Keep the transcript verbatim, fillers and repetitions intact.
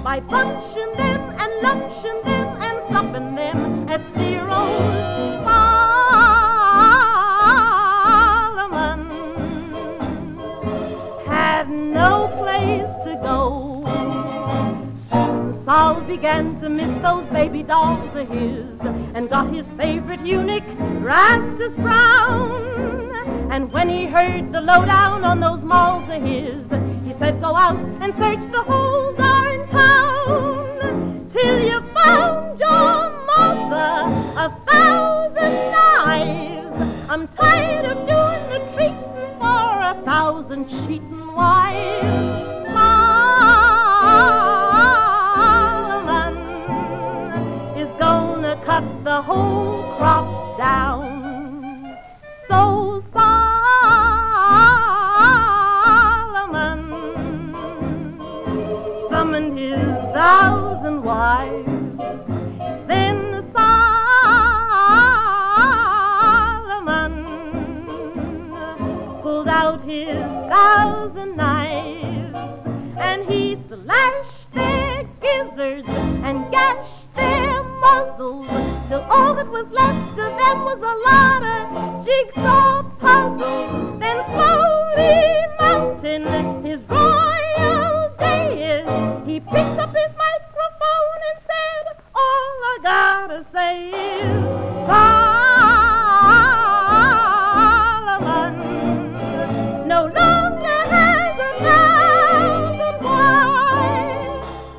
by bunching them and lunching them and supping them at Ciro's. Solomon had no place to go. Soon Sol began to miss those baby dolls of his, and got his favorite eunuch, Rastus Brown. And when he heard the lowdown on those malls of his, he said, go out and search the whole darn town till you found your mother a thousand knives. I'm tired of doing the treating for a thousand cheating wives. Solomon is gonna cut the whole crop down. So Solomon summoned his thousand wives. Then Solomon pulled out his thousand knives, and he slashed their gizzards and gashed their muzzles, till all that was left of them was a lot of jigsaw puzzles. Then slowly mounting his royal dais, he picked up his microphone and said, all I gotta say